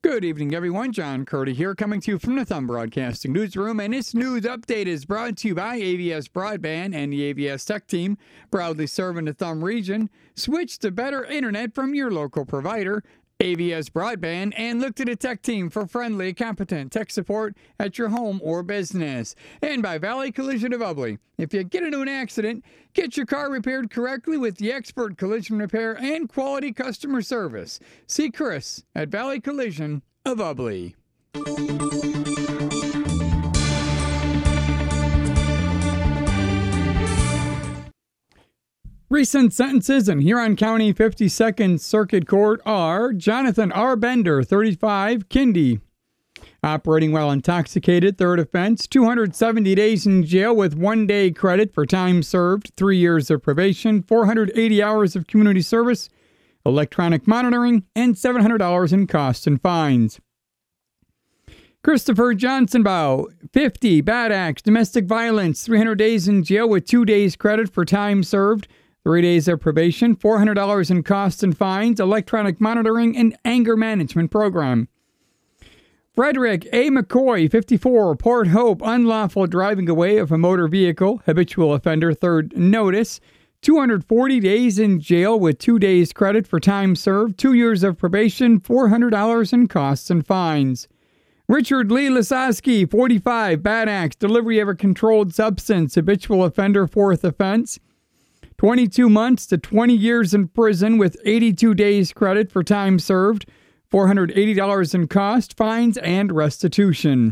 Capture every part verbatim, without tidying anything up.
Good evening, everyone. John Curdy here, coming to you from the Thumb Broadcasting Newsroom, and this news update is brought to you by A V S Broadband and the A V S Tech Team, proudly serving the Thumb region. Switch to better internet from your local provider, A V S Broadband, and look to the Tech Team for friendly, competent tech support at your home or business. And by Valley Collision of Ubly. If you get into an accident, get your car repaired correctly with the expert collision repair and quality customer service. See Chris at Valley Collision of Ubly. Recent sentences in Huron County fifty-second Circuit Court are Jonathan R. Bender, thirty-five, Kindy. Operating while intoxicated, third offense, two hundred seventy days in jail with one day credit for time served, three years of probation, four hundred eighty hours of community service, electronic monitoring, and seven hundred dollars in costs and fines. Christopher Johnsonbaugh, fifty, bad acts, domestic violence, three hundred days in jail with two days credit for time served, three days of probation, four hundred dollars in costs and fines, electronic monitoring, and anger management program. Frederick A. McCoy, fifty-four, Port Hope, unlawful driving away of a motor vehicle, habitual offender, third notice, two hundred forty days in jail with two days credit for time served, two years of probation, four hundred dollars in costs and fines. Richard Lee Lasowski, forty-five, bad acts, delivery of a controlled substance, habitual offender, fourth offense, twenty-two months to twenty years in prison with eighty-two days credit for time served, four hundred eighty dollars in cost, fines, and restitution.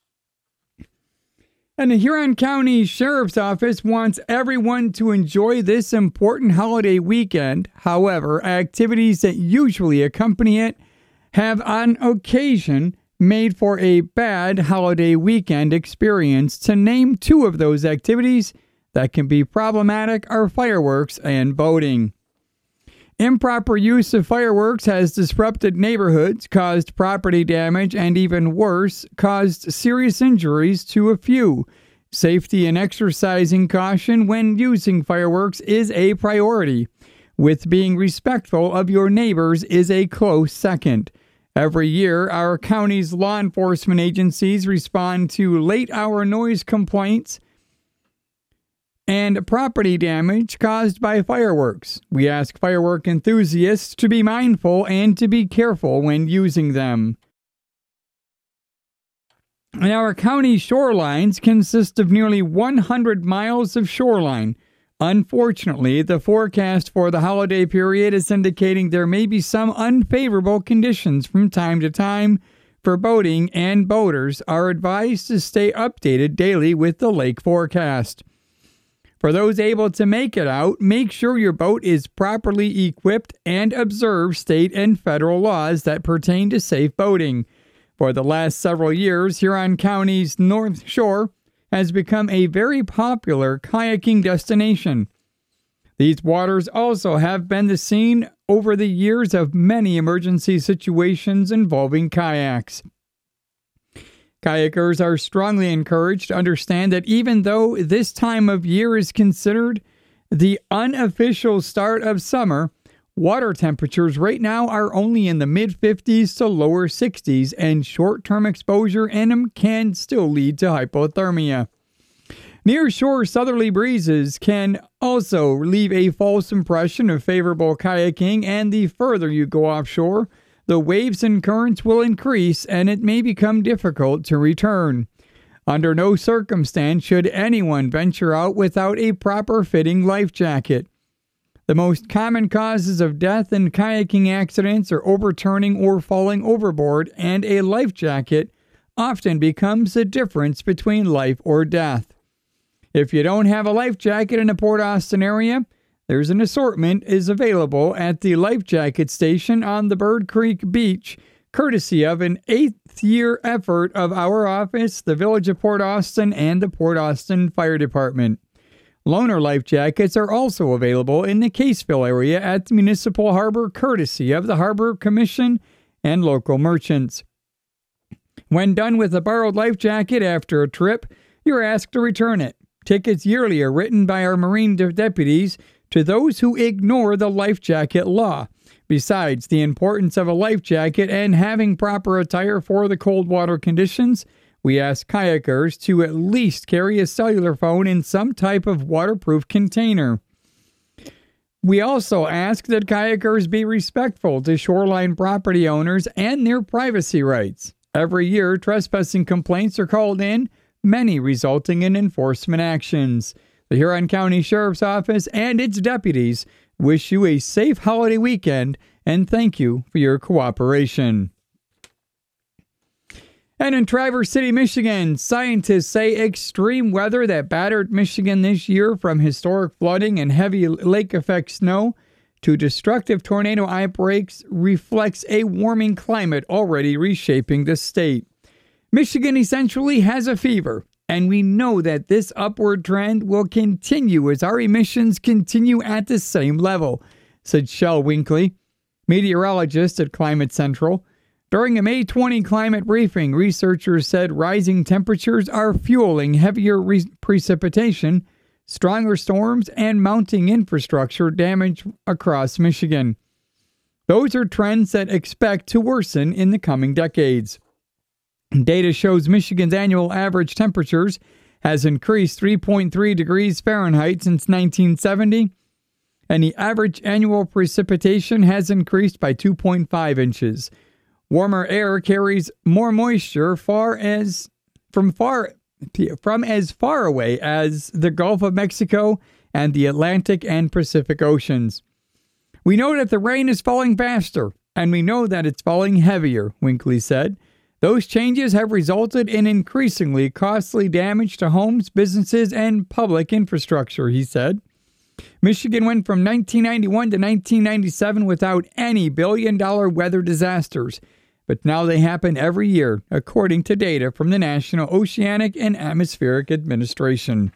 And the Huron County Sheriff's Office wants everyone to enjoy this important holiday weekend. However, activities that usually accompany it have on occasion made for a bad holiday weekend experience. To name two of those activities that can be problematic are fireworks and boating. Improper use of fireworks has disrupted neighborhoods, caused property damage, and even worse, caused serious injuries to a few. Safety and exercising caution when using fireworks is a priority, with being respectful of your neighbors is a close second. Every year, our county's law enforcement agencies respond to late-hour noise complaints and property damage caused by fireworks. We ask firework enthusiasts to be mindful and to be careful when using them. And our county shorelines consist of nearly one hundred miles of shoreline. Unfortunately, the forecast for the holiday period is indicating there may be some unfavorable conditions from time to time for boating, and boaters are advised to stay updated daily with the lake forecast. For those able to make it out, make sure your boat is properly equipped and observe state and federal laws that pertain to safe boating. For the last several years, Huron County's North Shore has become a very popular kayaking destination. These waters also have been the scene over the years of many emergency situations involving kayaks. Kayakers are strongly encouraged to understand that even though this time of year is considered the unofficial start of summer, water temperatures right now are only in the mid fifties to lower sixties, and short-term exposure in them can still lead to hypothermia. Near-shore southerly breezes can also leave a false impression of favorable kayaking, and the further you go offshore, the waves and currents will increase and it may become difficult to return. Under no circumstance should anyone venture out without a proper fitting life jacket. The most common causes of death in kayaking accidents are overturning or falling overboard, and a life jacket often becomes the difference between life or death. If you don't have a life jacket in the Port Austin area, there's an assortment is available at the life jacket station on the Bird Creek Beach, courtesy of an eighth-year effort of our office, the Village of Port Austin, and the Port Austin Fire Department. Loaner life jackets are also available in the Caseville area at the Municipal Harbor, courtesy of the Harbor Commission and local merchants. When done with a borrowed life jacket after a trip, you're asked to return it. Tickets yearly are written by our Marine de- deputies to those who ignore the life jacket law. Besides the importance of a life jacket and having proper attire for the cold water conditions, we ask kayakers to at least carry a cellular phone in some type of waterproof container. We also ask that kayakers be respectful to shoreline property owners and their privacy rights. Every year, trespassing complaints are called in, many resulting in enforcement actions. The Huron County Sheriff's Office and its deputies wish you a safe holiday weekend and thank you for your cooperation. And in Traverse City, Michigan, scientists say extreme weather that battered Michigan this year, from historic flooding and heavy lake effect snow to destructive tornado outbreaks, reflects a warming climate already reshaping the state. Michigan essentially has a fever, and we know that this upward trend will continue as our emissions continue at the same level, said Shel Winkley, meteorologist at Climate Central. During a May twentieth climate briefing, researchers said rising temperatures are fueling heavier re- precipitation, stronger storms, and mounting infrastructure damage across Michigan. Those are trends that expect to worsen in the coming decades. Data shows Michigan's annual average temperatures has increased three point three degrees Fahrenheit since nineteen seventy, and the average annual precipitation has increased by two point five inches. Warmer air carries more moisture far as from far from as far away as the Gulf of Mexico and the Atlantic and Pacific Oceans. We know that the rain is falling faster, and we know that it's falling heavier, Winkley said. Those changes have resulted in increasingly costly damage to homes, businesses, and public infrastructure, he said. Michigan went from nineteen ninety-one to nineteen ninety-seven without any billion-dollar weather disasters, but now they happen every year, according to data from the National Oceanic and Atmospheric Administration.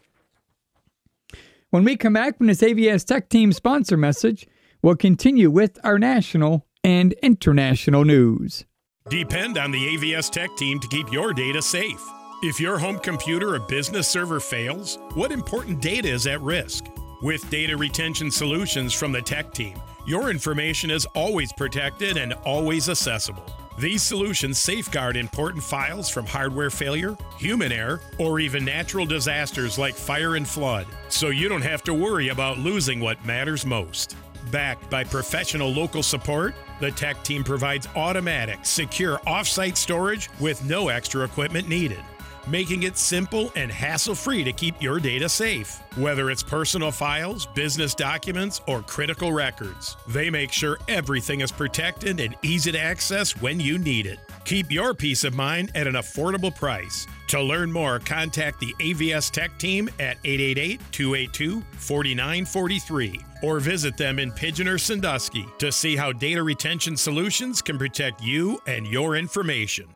When we come back from this A V S Tech Team sponsor message, we'll continue with our national and international news. Depend on the A V S Tech Team to keep your data safe. If your home computer or business server fails, what important data is at risk? With data retention solutions from the Tech Team, your information is always protected and always accessible. These solutions safeguard important files from hardware failure, human error, or even natural disasters like fire and flood, so you don't have to worry about losing what matters most. Backed by professional local support, the Tech Team provides automatic, secure off-site storage with no extra equipment needed, making it simple and hassle-free to keep your data safe. Whether it's personal files, business documents, or critical records, they make sure everything is protected and easy to access when you need it. Keep your peace of mind at an affordable price. To learn more, contact the A V S Tech Team at eight eight eight, two eight two, four nine four three or visit them in Pigeon or Sandusky to see how data retention solutions can protect you and your information.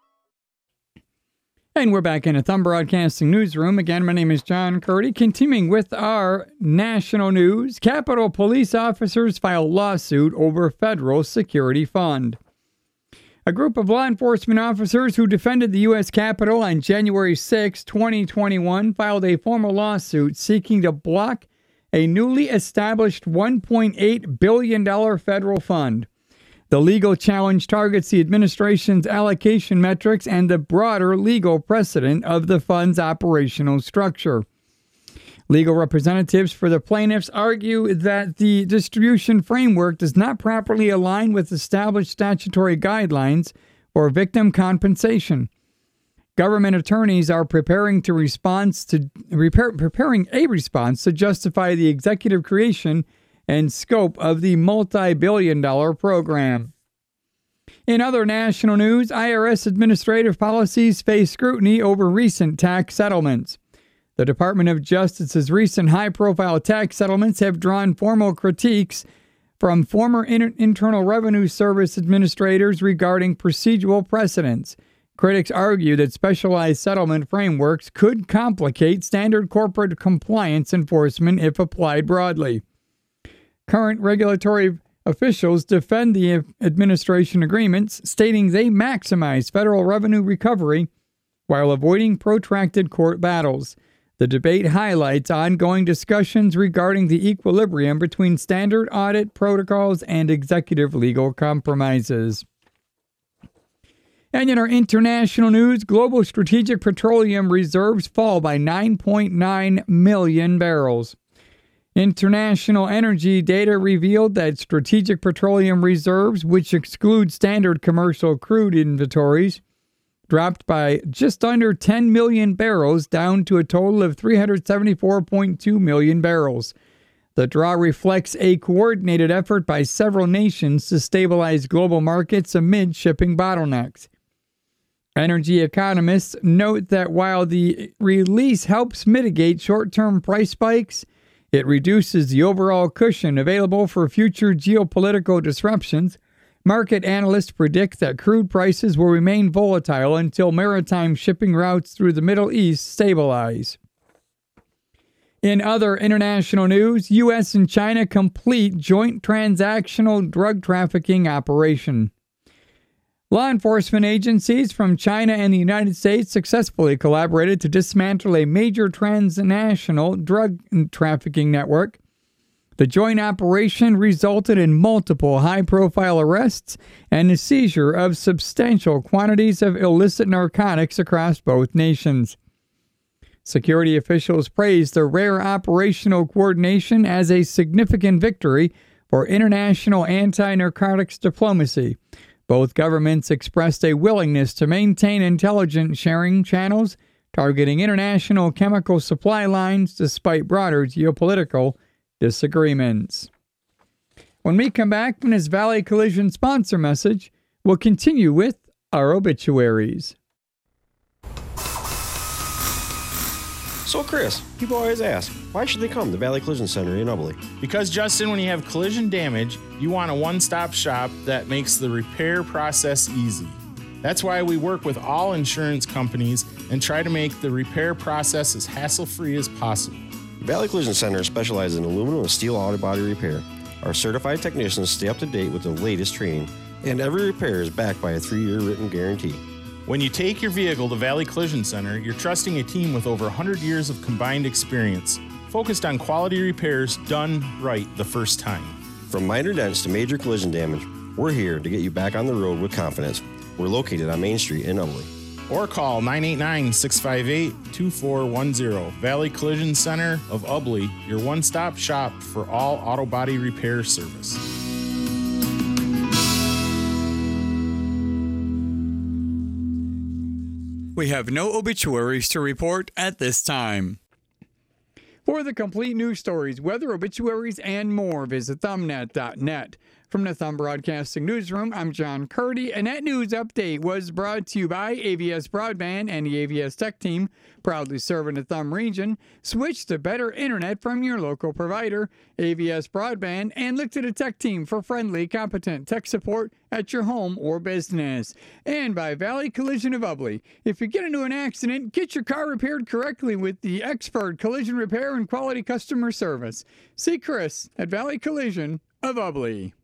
And we're back in a Thumb Broadcasting newsroom. Again, my name is John Curdy. Continuing with our national news, Capitol police officers file lawsuit over federal security fund. A group of law enforcement officers who defended the U S Capitol on January sixth, twenty twenty-one, filed a formal lawsuit seeking to block a newly established one point eight billion dollars federal fund. The legal challenge targets the administration's allocation metrics and the broader legal precedent of the fund's operational structure. Legal representatives for the plaintiffs argue that the distribution framework does not properly align with established statutory guidelines for victim compensation. Government attorneys are preparing to response to repair, preparing a response to justify the executive creation and scope of the multi-billion dollar program. In other national news, I R S administrative policies face scrutiny over recent tax settlements. The Department of Justice's recent high-profile tax settlements have drawn formal critiques from former Inter- Internal Revenue Service administrators regarding procedural precedents. Critics argue that specialized settlement frameworks could complicate standard corporate compliance enforcement if applied broadly. Current regulatory officials defend the administration agreements, stating they maximize federal revenue recovery while avoiding protracted court battles. The debate highlights ongoing discussions regarding the equilibrium between standard audit protocols and executive legal compromises. And in our international news, global strategic petroleum reserves fall by nine point nine million barrels. International energy data revealed that strategic petroleum reserves, which exclude standard commercial crude inventories, dropped by just under ten million barrels, down to a total of three hundred seventy-four point two million barrels. The draw reflects a coordinated effort by several nations to stabilize global markets amid shipping bottlenecks. Energy economists note that while the release helps mitigate short-term price spikes, it reduces the overall cushion available for future geopolitical disruptions. Market analysts predict that crude prices will remain volatile until maritime shipping routes through the Middle East stabilize. In other international news, U S and China complete joint transactional drug trafficking operation. Law enforcement agencies from China and the United States successfully collaborated to dismantle a major transnational drug trafficking network. The joint operation resulted in multiple high-profile arrests and the seizure of substantial quantities of illicit narcotics across both nations. Security officials praised the rare operational coordination as a significant victory for international anti-narcotics diplomacy. Both governments expressed a willingness to maintain intelligence sharing channels targeting international chemical supply lines despite broader geopolitical disagreements. When we come back from this Valley Collision sponsor message, we'll continue with our obituaries. So Chris, people always ask, why should they come to Valley Collision Center in Ubly? Because Justin, when you have collision damage, you want a one-stop shop that makes the repair process easy. That's why we work with all insurance companies and try to make the repair process as hassle-free as possible. Valley Collision Center specializes in aluminum and steel auto body repair. Our certified technicians stay up to date with the latest training, and every repair is backed by a three-year written guarantee. When you take your vehicle to Valley Collision Center, you're trusting a team with over one hundred years of combined experience, focused on quality repairs done right the first time. From minor dents to major collision damage, we're here to get you back on the road with confidence. We're located on Main Street in Ubly. Or call nine eight nine, six five eight, two four one zero. Valley Collision Center of Ubly, your one-stop shop for all auto body repair service. We have no obituaries to report at this time. For the complete news stories, weather, obituaries, and more, visit thumbnet dot net. From the Thumb Broadcasting Newsroom, I'm John Curdy, and that news update was brought to you by A V S Broadband and the A V S Tech Team, proudly serving the Thumb region. Switch to better internet from your local provider, A V S Broadband, and look to the Tech Team for friendly, competent tech support at your home or business. And by Valley Collision of Ubly. If you get into an accident, get your car repaired correctly with the expert collision repair and quality customer service. See Chris at Valley Collision of Ubly.